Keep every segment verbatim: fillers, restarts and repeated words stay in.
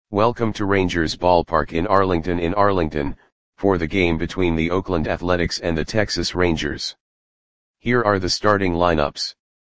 Welcome to Rangers Ballpark in Arlington in Arlington, for the game between the Oakland Athletics and the Texas Rangers. Here are the starting lineups.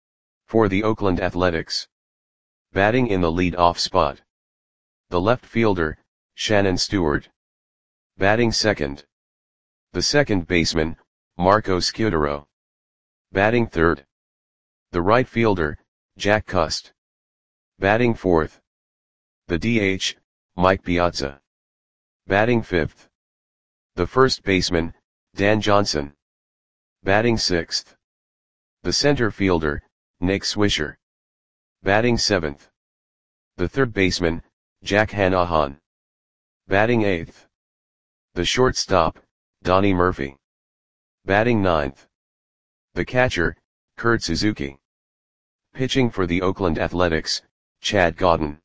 For the Oakland Athletics. Batting in the lead-off spot. The left fielder, Shannon Stewart. Batting second. The second baseman, Marco Scutaro. Batting third. The right fielder, Jack Cust. Batting fourth. The D H, Mike Piazza. Batting fifth. The first baseman, Dan Johnson. Batting sixth. The center fielder, Nick Swisher. Batting seventh. The third baseman, Jack Hannahan. Batting eighth. The shortstop, Donnie Murphy. Batting ninth. The catcher, Kurt Suzuki. Pitching for the Oakland Athletics, Chad Godin.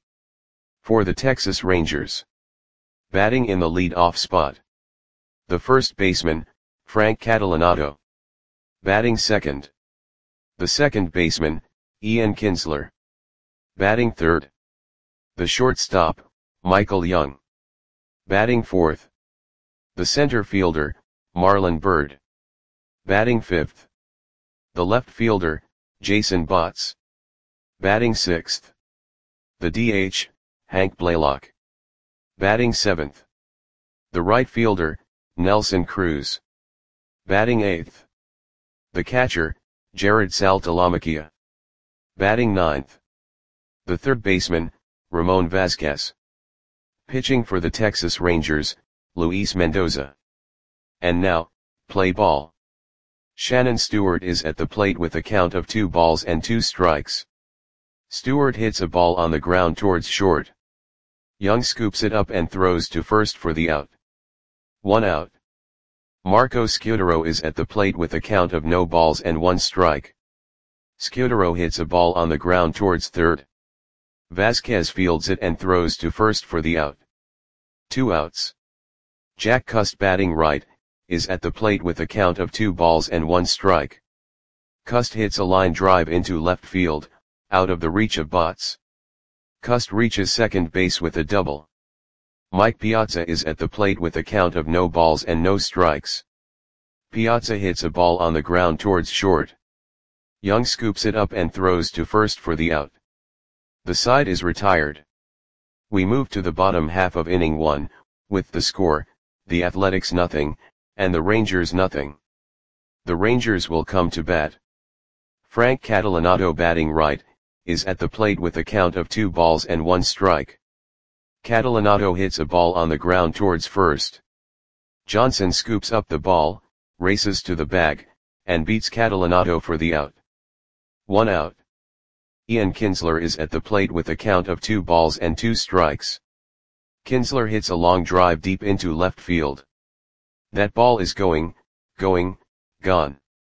For the Texas Rangers. Batting in the lead-off spot. The first baseman, Frank Catalanotto. Batting second. The second baseman, Ian Kinsler. Batting third. The shortstop, Michael Young. Batting fourth. The center fielder, Marlon Byrd. Batting fifth. The left fielder, Jason Botts. Batting sixth. The D H, Hank Blaylock. Batting seventh. The right fielder, Nelson Cruz. Batting eighth. The catcher, Jared Saltalamacchia. Batting ninth. The third baseman, Ramon Vasquez. Pitching for the Texas Rangers, Luis Mendoza. And now, play ball. Shannon Stewart is at the plate with a count of two balls and two strikes. Stewart hits a ball on the ground towards short. Young scoops it up and throws to first for the out. One out. Marco Scutaro is at the plate with a count of no balls and one strike. Scutaro hits a ball on the ground towards third. Vasquez fields it and throws to first for the out. Two outs. Jack Cust, batting right, is at the plate with a count of two balls and one strike. Cust hits a line drive into left field, out of the reach of Botts. Cust reaches second base with a double. Mike Piazza is at the plate with a count of no balls and no strikes. Piazza hits a ball on the ground towards short. Young scoops it up and throws to first for the out. The side is retired. We move to the bottom half of inning one, with the score, the Athletics nothing, and the Rangers nothing. The Rangers will come to bat. Frank Catalanotto, batting right, is at the plate with a count of two balls and one strike. Catalanotto hits a ball on the ground towards first. Johnson scoops up the ball, races to the bag, and beats Catalanotto for the out. One out. Ian Kinsler is at the plate with a count of two balls and two strikes. Kinsler hits a long drive deep into left field. That ball is going, going, gone.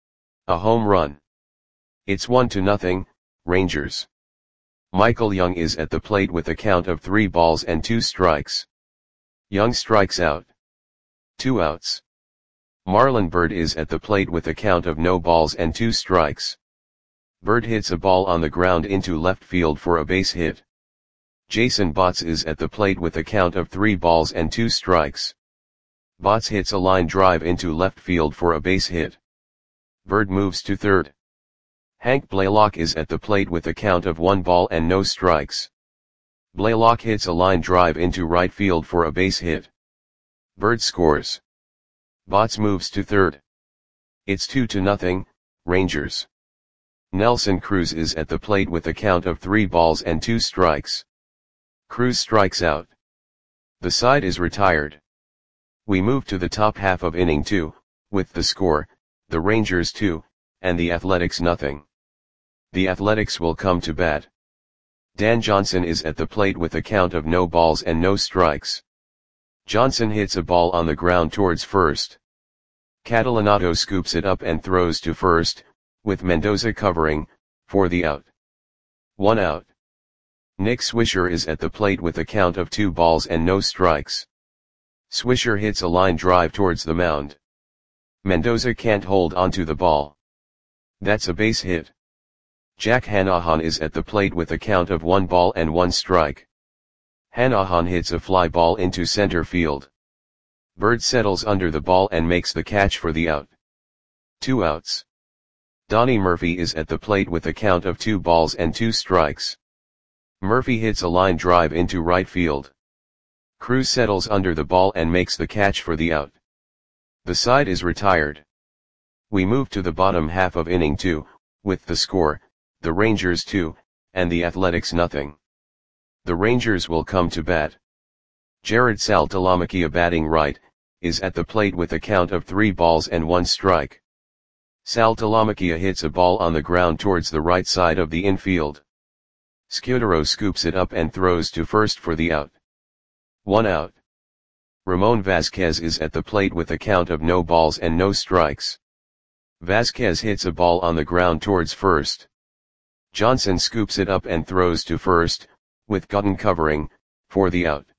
A home run. It's one to nothing, Rangers. Michael Young is at the plate with a count of three balls and two strikes. Young strikes out. Two outs. Marlon Byrd is at the plate with a count of no balls and two strikes. Byrd hits a ball on the ground into left field for a base hit. Jason Botts is at the plate with a count of three balls and two strikes. Botts hits a line drive into left field for a base hit. Byrd moves to third. Hank Blaylock is at the plate with a count of one ball and no strikes. Blaylock hits a line drive into right field for a base hit. Byrd scores. Botts moves to third. It's two to nothing, Rangers. Nelson Cruz is at the plate with a count of three balls and two strikes. Cruz strikes out. The side is retired. We move to the top half of inning two, with the score, the Rangers two, and the Athletics nothing. The Athletics will come to bat. Dan Johnson is at the plate with a count of no balls and no strikes. Johnson hits a ball on the ground towards first. Catalanotto scoops it up and throws to first, with Mendoza covering, for the out. One out. Nick Swisher is at the plate with a count of two balls and no strikes. Swisher hits a line drive towards the mound. Mendoza can't hold onto the ball. That's a base hit. Jack Hannahan is at the plate with a count of one ball and one strike. Hanahan hits a fly ball into center field. Bird settles under the ball and makes the catch for the out. Two outs. Donnie Murphy is at the plate with a count of two balls and two strikes. Murphy hits a line drive into right field. Cruz settles under the ball and makes the catch for the out. The side is retired. We move to the bottom half of inning two, with the score, the Rangers two, and the Athletics nothing. The Rangers will come to bat. Jared Saltalamacchia, batting right, is at the plate with a count of three balls and one strike. Saltalamacchia hits a ball on the ground towards the right side of the infield. Scudero scoops it up and throws to first for the out. One out. Ramon Vasquez is at the plate with a count of no balls and no strikes. Vasquez hits a ball on the ground towards first. Johnson scoops it up and throws to first, with Gutton covering, for the out.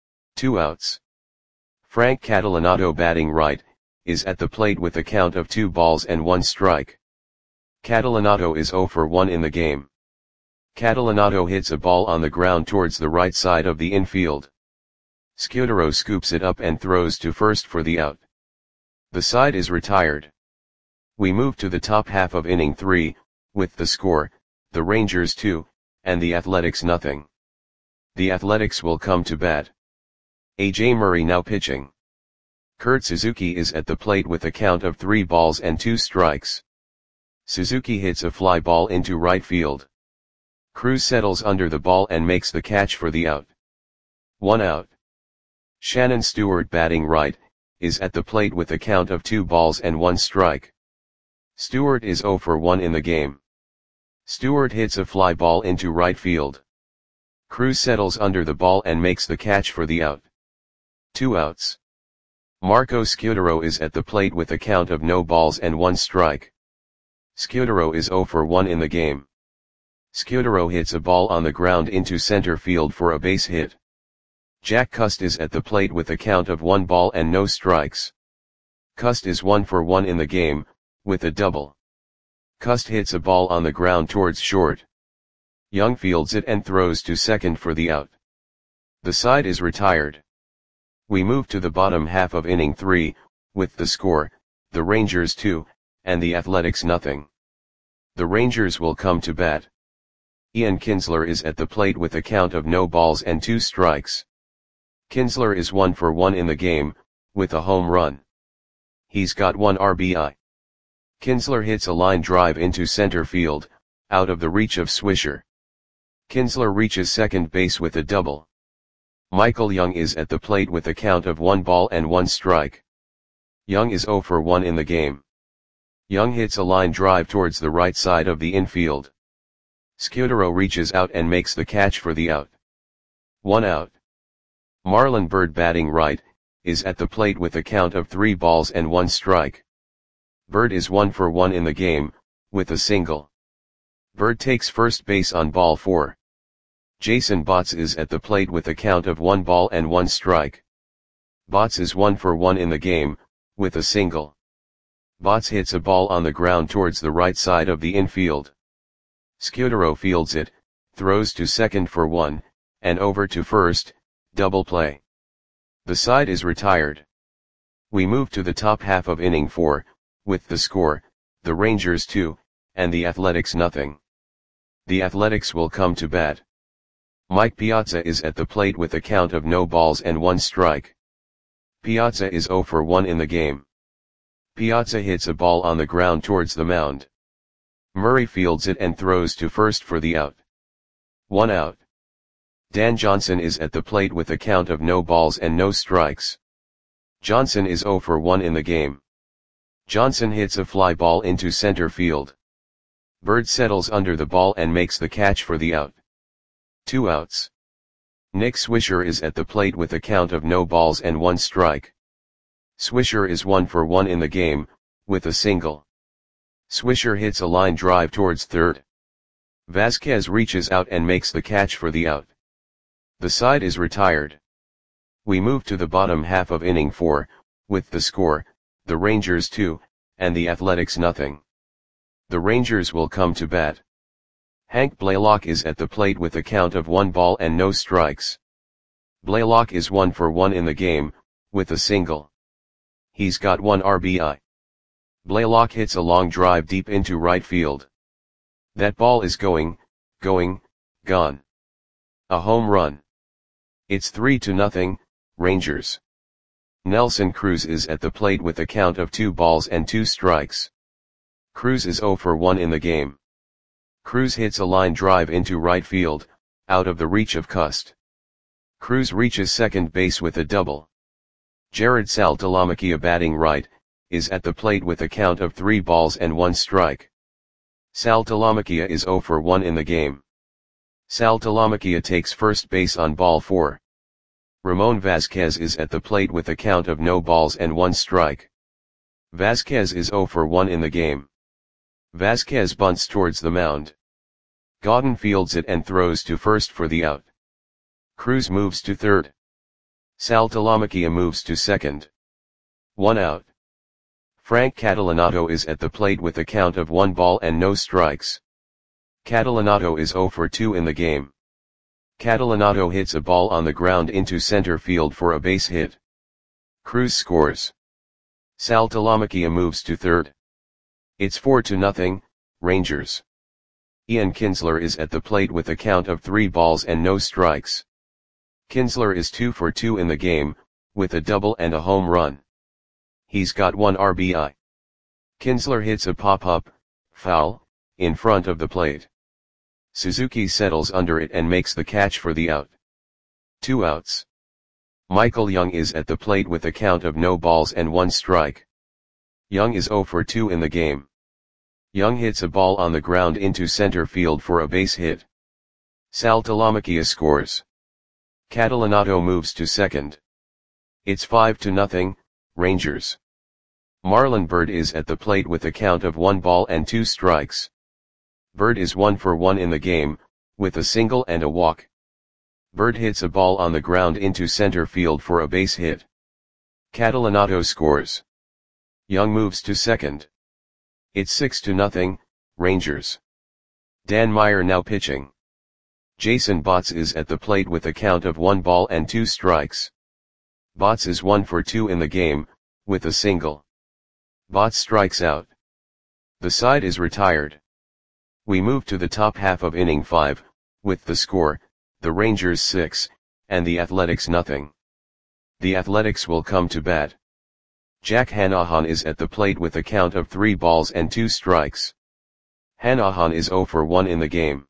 Two outs. Frank Catalanotto, batting right, is at the plate with a count of two balls and one strike. Catalanotto is oh for one in the game. Catalanotto hits a ball on the ground towards the right side of the infield. Scudero scoops it up and throws to first for the out. The side is retired. We move to the top half of inning three, with the score, the Rangers two, and the Athletics nothing. The Athletics will come to bat. A J Murray now pitching. Kurt Suzuki is at the plate with a count of three balls and two strikes. Suzuki hits a fly ball into right field. Cruz settles under the ball and makes the catch for the out. One out. Shannon Stewart, batting right, is at the plate with a count of two balls and one strike. Stewart is oh for one in the game. Stewart hits a fly ball into right field. Cruz settles under the ball and makes the catch for the out. Two outs. Marco Scudero is at the plate with a count of no balls and one strike. Scudero is oh for one in the game. Scudero hits a ball on the ground into center field for a base hit. Jack Cust is at the plate with a count of one ball and no strikes. Cust is one for one in the game, with a double. Cust hits a ball on the ground towards short. Young fields it and throws to second for the out. The side is retired. We move to the bottom half of inning three, with the score, the Rangers two, and the Athletics nothing. The Rangers will come to bat. Ian Kinsler is at the plate with a count of no balls and two strikes. Kinsler is one for one in the game, with a home run. He's got one R B I. Kinsler hits a line drive into center field, out of the reach of Swisher. Kinsler reaches second base with a double. Michael Young is at the plate with a count of one ball and one strike. Young is oh for one in the game. Young hits a line drive towards the right side of the infield. Scudero reaches out and makes the catch for the out. One out. Marlon Byrd, batting right, is at the plate with a count of three balls and one strike. Byrd is one for one in the game, with a single. Byrd takes first base on ball four. Jason Botts is at the plate with a count of one ball and one strike. Botts is one for one in the game, with a single. Botts hits a ball on the ground towards the right side of the infield. Scudero fields it, throws to second for one, and over to first, double play. The side is retired. We move to the top half of inning four, with the score, the Rangers two, and the Athletics nothing. The Athletics will come to bat. Mike Piazza is at the plate with a count of no balls and one strike. Piazza is oh for one in the game. Piazza hits a ball on the ground towards the mound. Murray fields it and throws to first for the out. One out. Dan Johnson is at the plate with a count of no balls and no strikes. Johnson is oh for one in the game. Johnson hits a fly ball into center field. Byrd settles under the ball and makes the catch for the out. Two outs. Nick Swisher is at the plate with a count of no balls and one strike. Swisher is one for one in the game, with a single. Swisher hits a line drive towards third. Vasquez reaches out and makes the catch for the out. The side is retired. We move to the bottom half of inning four, with the score, the Rangers two, and the Athletics nothing. The Rangers will come to bat. Hank Blaylock is at the plate with a count of one ball and no strikes. Blaylock is one for one in the game, with a single. He's got one R B I. Blaylock hits a long drive deep into right field. That ball is going, going, gone. A home run. It's three to nothing, Rangers. Nelson Cruz is at the plate with a count of two balls and two strikes. Cruz is zero for one in the game. Cruz hits a line drive into right field, out of the reach of Cust. Cruz reaches second base with a double. Jared Saltalamacchia, batting right, is at the plate with a count of three balls and one strike. Saltalamacchia is zero for one in the game. Saltalamacchia takes first base on ball four. Ramon Vasquez is at the plate with a count of no balls and one strike. Vasquez is zero for one in the game. Vasquez bunts towards the mound. Gauton fields it and throws to first for the out. Cruz moves to third. Saltalamacchia moves to second. One out. Frank Catalanato is at the plate with a count of one ball and no strikes. Catalanato is zero for two in the game. Catalanato hits a ball on the ground into center field for a base hit. Cruz scores. Saltalamacchia moves to third. It's four to nothing, Rangers. Ian Kinsler is at the plate with a count of three balls and no strikes. Kinsler is two for two in the game, with a double and a home run. He's got one R B I. Kinsler hits a pop-up, foul, in front of the plate. Suzuki settles under it and makes the catch for the out. Two outs. Michael Young is at the plate with a count of no balls and one strike. Young is zero for two in the game. Young hits a ball on the ground into center field for a base hit. Saltalamacchia scores. Catalanato moves to second. It's five to nothing, Rangers. Marlon Byrd is at the plate with a count of one ball and two strikes. Byrd is one for one in the game, with a single and a walk. Byrd hits a ball on the ground into center field for a base hit. Catalanato scores. Young moves to second. It's six to nothing, Rangers. Dan Meyer now pitching. Jason Botts is at the plate with a count of one ball and two strikes. Botts is one for two in the game, with a single. Botts strikes out. The side is retired. We move to the top half of inning five, with the score, the Rangers six, and the Athletics nothing. The Athletics will come to bat. Jack Hanahan is at the plate with a count of three balls and two strikes. Hanahan is zero for one in the game.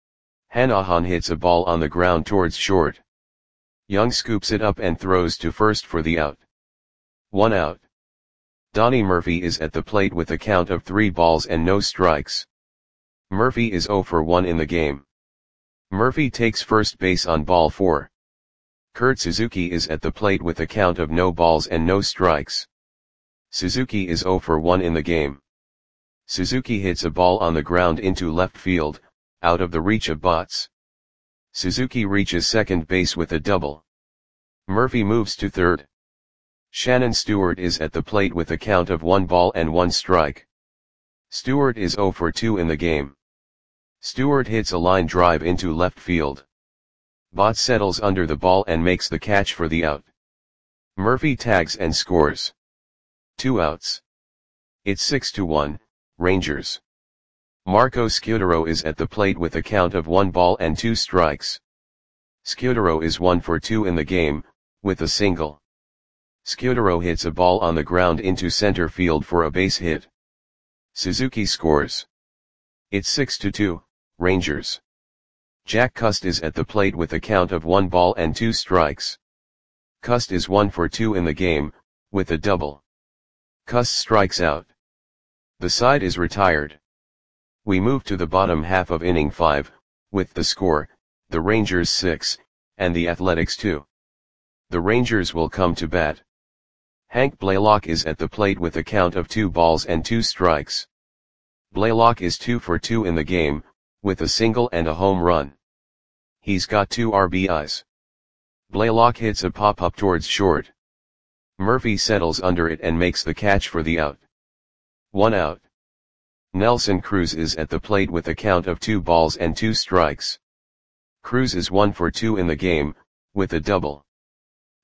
Hanahan hits a ball on the ground towards short. Young scoops it up and throws to first for the out. One out. Donnie Murphy is at the plate with a count of three balls and no strikes. Murphy is zero for one in the game. Murphy takes first base on ball four. Kurt Suzuki is at the plate with a count of no balls and no strikes. Suzuki is zero for one in the game. Suzuki hits a ball on the ground into left field, out of the reach of Botts. Suzuki reaches second base with a double. Murphy moves to third. Shannon Stewart is at the plate with a count of one ball and one strike. Stewart is zero for two in the game. Stewart hits a line drive into left field. Botts settles under the ball and makes the catch for the out. Murphy tags and scores. Two outs. It's six to one, Rangers. Marco Scutaro is at the plate with a count of one ball and two strikes. Scutaro is one for two in the game, with a single. Scutaro hits a ball on the ground into center field for a base hit. Suzuki scores. It's six to two, Rangers. Jack Cust is at the plate with a count of one ball and two strikes. Cust is one for two in the game, with a double. Cust strikes out. The side is retired. We move to the bottom half of inning five, with the score, the Rangers six, and the Athletics two. The Rangers will come to bat. Hank Blaylock is at the plate with a count of two balls and two strikes. Blaylock is two for two in the game, with a single and a home run. He's got two R B Is. Blaylock hits a pop-up towards short. Murphy settles under it and makes the catch for the out. One out. Nelson Cruz is at the plate with a count of two balls and two strikes. Cruz is one for two in the game, with a double.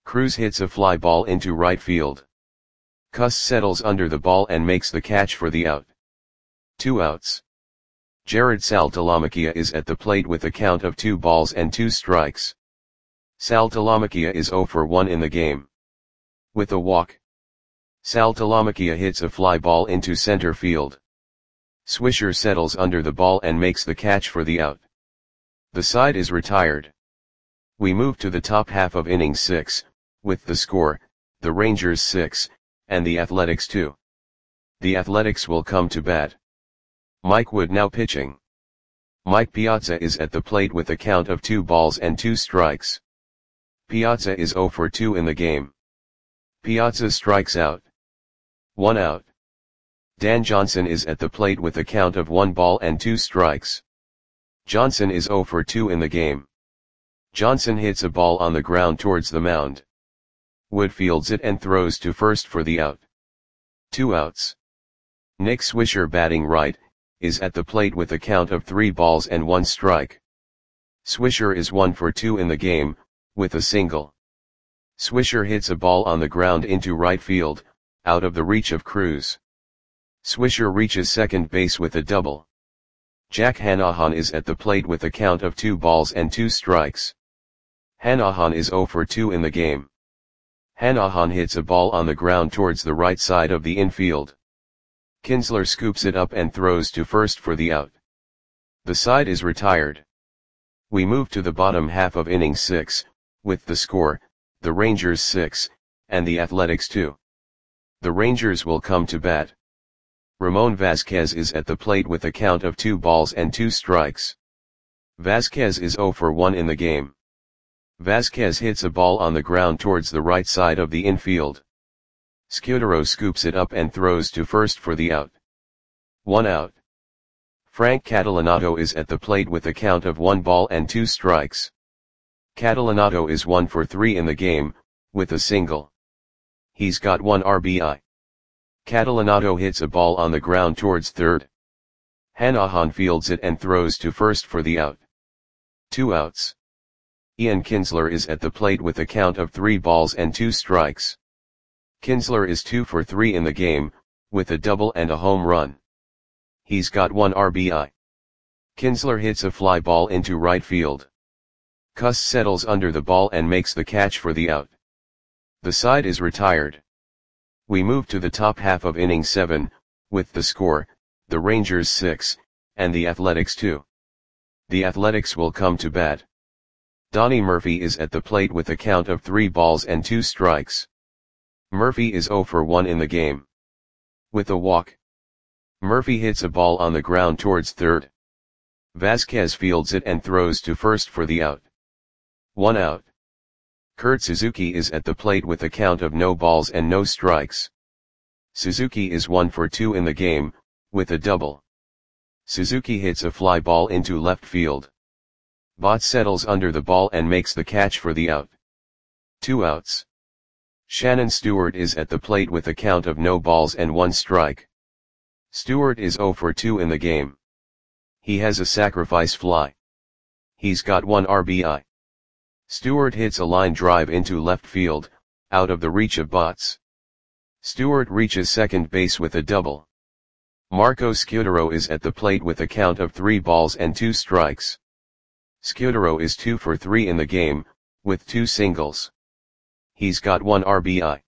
Cruz hits a fly ball into right field. Cust settles under the ball and makes the catch for the out. Two outs. Jared Saltalamacchia is at the plate with a count of two balls and two strikes. Saltalamacchia is zero for one in the game. With a walk, Saltalamacchia hits a fly ball into center field. Swisher settles under the ball and makes the catch for the out. The side is retired. We move to the top half of inning six, with the score, the Rangers six, and the Athletics two. The Athletics will come to bat. Mike Wood now pitching. Mike Piazza is at the plate with a count of two balls and two strikes. Piazza is zero for two in the game. Piazza strikes out. One out. Dan Johnson is at the plate with a count of one ball and two strikes. Johnson is zero for two in the game. Johnson hits a ball on the ground towards the mound. Wood fields it and throws to first for the out. Two outs. Nick Swisher, batting right, is at the plate with a count of three balls and one strike. Swisher is one for two in the game, with a single. Swisher hits a ball on the ground into right field, out of the reach of Cruz. Swisher reaches second base with a double. Jack Hanahan is at the plate with a count of two balls and two strikes. Hanahan is zero for two in the game. Hanahan hits a ball on the ground towards the right side of the infield. Kinsler scoops it up and throws to first for the out. The side is retired. We move to the bottom half of inning six, with the score, the Rangers six, and the Athletics two. The Rangers will come to bat. Ramon Vasquez is at the plate with a count of two balls and two strikes. Vasquez is zero for one in the game. Vasquez hits a ball on the ground towards the right side of the infield. Scudero scoops it up and throws to first for the out. One out. Frank Catalanato is at the plate with a count of one ball and two strikes. Catalanato is one for three in the game, with a single. He's got one R B I. Catalanato hits a ball on the ground towards third. Hanahan fields it and throws to first for the out. Two outs. Ian Kinsler is at the plate with a count of three balls and two strikes. Kinsler is two for three in the game, with a double and a home run. He's got one R B I. Kinsler hits a fly ball into right field. Cust settles under the ball and makes the catch for the out. The side is retired. We move to the top half of inning seven, with the score, the Rangers six, and the Athletics two. The Athletics will come to bat. Donnie Murphy is at the plate with a count of three balls and two strikes. Murphy is zero for one in the game. With a walk, Murphy hits a ball on the ground towards third. Vasquez fields it and throws to first for the out. One out. Kurt Suzuki is at the plate with a count of no balls and no strikes. Suzuki is one for two in the game, with a double. Suzuki hits a fly ball into left field. Bott settles under the ball and makes the catch for the out. Two outs. Shannon Stewart is at the plate with a count of no balls and one strike. Stewart is zero for two in the game. He has a sacrifice fly. He's got one R B I. Stewart hits a line drive into left field, out of the reach of Botts. Stewart reaches second base with a double. Marco Scudero is at the plate with a count of three balls and two strikes. Scudero is two for three in the game, with two singles. He's got one R B I.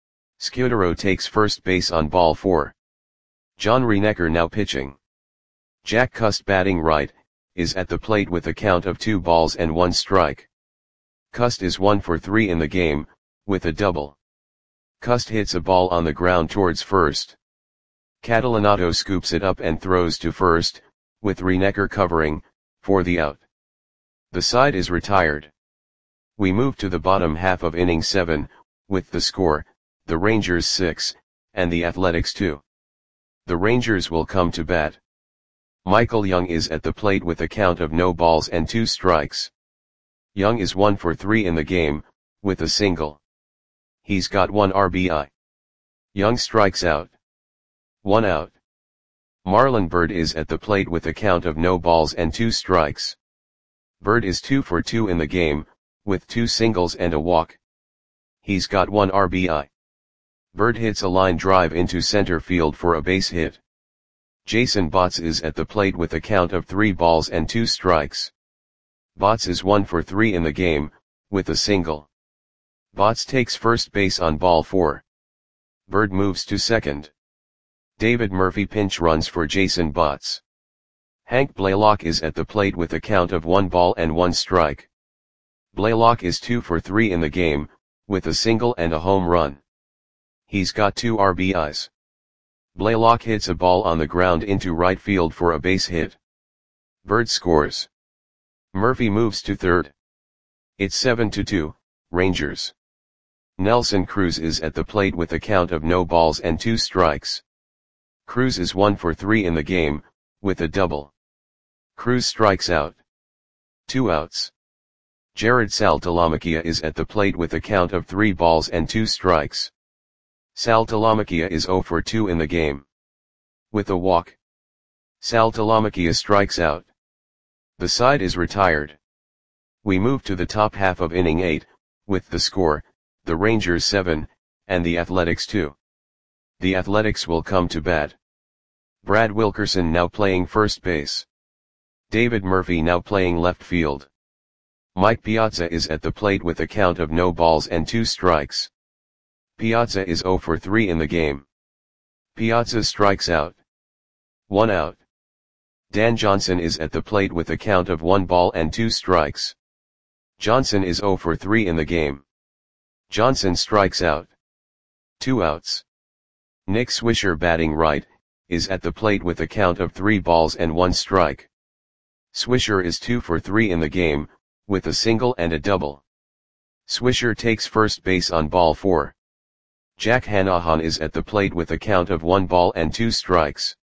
Scudero takes first base on ball four. John Reinecker now pitching. Jack Cust, batting right, is at the plate with a count of two balls and one strike. Cust is one for three in the game, with a double. Cust hits a ball on the ground towards first. Catalanato scoops it up and throws to first, with Reinecker covering, for the out. The side is retired. We move to the bottom half of inning seven, with the score, the Rangers six, and the Athletics two. The Rangers will come to bat. Michael Young is at the plate with a count of no balls and two strikes. Young is one for three in the game, with a single. He's got one R B I. Young strikes out. One out. Marlon Byrd is at the plate with a count of no balls and two strikes. Byrd is two for two in the game, with two singles and a walk. He's got one R B I. Bird hits a line drive into center field for a base hit. Jason Botts is at the plate with a count of three balls and two strikes. Botts is one for three in the game, with a single. Botts takes first base on ball four. Bird moves to second. David Murphy pinch runs for Jason Botts. Hank Blaylock is at the plate with a count of one ball and one strike. Blaylock is two for three in the game, with a single and a home run. He's got two R B Is. Blaylock hits a ball on the ground into right field for a base hit. Bird scores. Murphy moves to third. It's seven to two, Rangers. Nelson Cruz is at the plate with a count of no balls and two strikes. Cruz is one for three in the game, with a double. Cruz strikes out. Two outs. Jared Saltalamacchia is at the plate with a count of three balls and two strikes. Saltalamacchia is zero for two in the game. With a walk. Saltalamacchia strikes out. The side is retired. We move to the top half of inning eight, with the score, the Rangers seven, and the Athletics two. The Athletics will come to bat. Brad Wilkerson now playing first base. David Murphy now playing left field. Mike Piazza is at the plate with a count of no balls and two strikes. Piazza is zero for three in the game. Piazza strikes out. One out. Dan Johnson is at the plate with a count of one ball and two strikes. Johnson is zero for three in the game. Johnson strikes out. Two outs. Nick Swisher batting right, is at the plate with a count of three balls and one strike. Swisher is two for three in the game, with a single and a double. Swisher takes first base on ball four. Jack Hanahan is at the plate with a count of one ball and two strikes.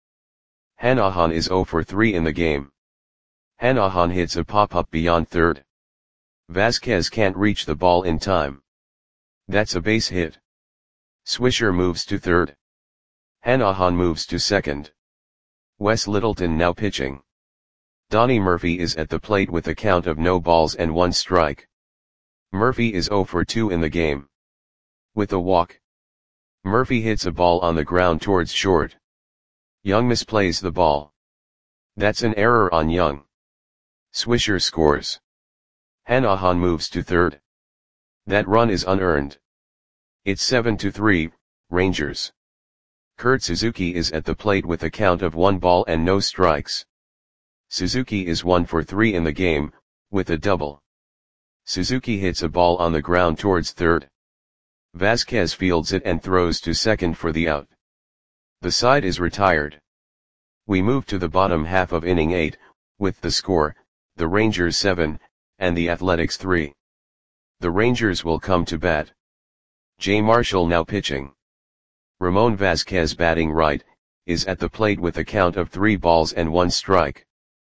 Hanahan is zero for three in the game. Hanahan hits a pop-up beyond third. Vasquez can't reach the ball in time. That's a base hit. Swisher moves to third. Hanahan moves to second. Wes Littleton now pitching. Donnie Murphy is at the plate with a count of no balls and one strike. Murphy is zero for two in the game. With a walk. Murphy hits a ball on the ground towards short. Young misplays the ball. That's an error on Young. Swisher scores. Hanahan moves to third. That run is unearned. It's seven to three, Rangers. Kurt Suzuki is at the plate with a count of one ball and no strikes. Suzuki is one for three in the game, with a double. Suzuki hits a ball on the ground towards third. Vasquez fields it and throws to second for the out. The side is retired. We move to the bottom half of inning eight, with the score, the Rangers seven, and the Athletics three. The Rangers will come to bat. Jay Marshall now pitching. Ramon Vasquez batting right, is at the plate with a count of three balls and one strike.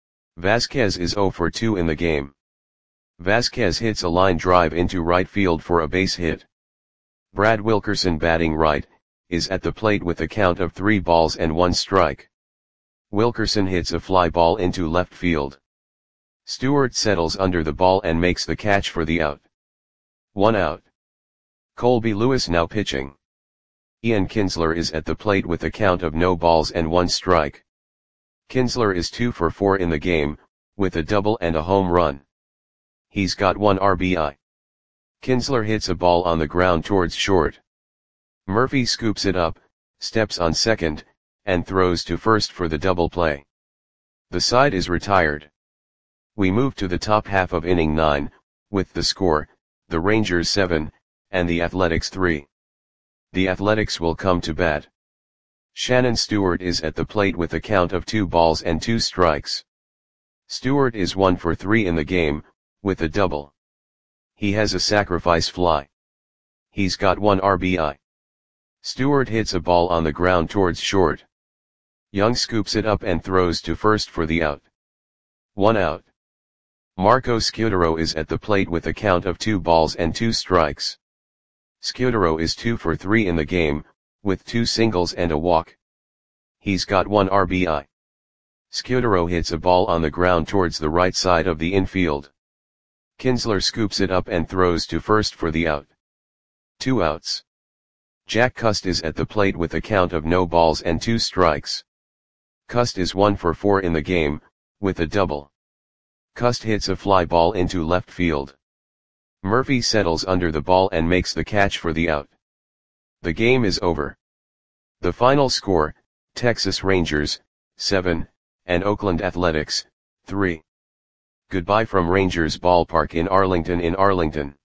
Vasquez is zero for two in the game. Vasquez hits a line drive into right field for a base hit. Brad Wilkerson batting right, is at the plate with a count of three balls and one strike. Wilkerson hits a fly ball into left field. Stewart settles under the ball and makes the catch for the out. One out. Colby Lewis now pitching. Ian Kinsler is at the plate with a count of no balls and one strike. Kinsler is two for four in the game, with a double and a home run. He's got one R B I. Kinsler hits a ball on the ground towards short. Murphy scoops it up, steps on second, and throws to first for the double play. The side is retired. We move to the top half of inning nine, with the score, the Rangers seven, and the Athletics three. The Athletics will come to bat. Shannon Stewart is at the plate with a count of two balls and two strikes. Stewart is one for three in the game, with a double. He has a sacrifice fly. He's got one R B I. Stewart hits a ball on the ground towards short. Young scoops it up and throws to first for the out. One out. Marco Scudero is at the plate with a count of two balls and two strikes. Scudero is two for three in the game, with two singles and a walk. He's got one R B I. Scudero hits a ball on the ground towards the right side of the infield. Kinsler scoops it up and throws to first for the out. Two outs. Jack Cust is at the plate with a count of no balls and two strikes. Cust is one for four in the game, with a double. Cust hits a fly ball into left field. Murphy settles under the ball and makes the catch for the out. The game is over. The final score, Texas Rangers, seven, and Oakland Athletics, three. Goodbye from Rangers Ballpark in Arlington in Arlington.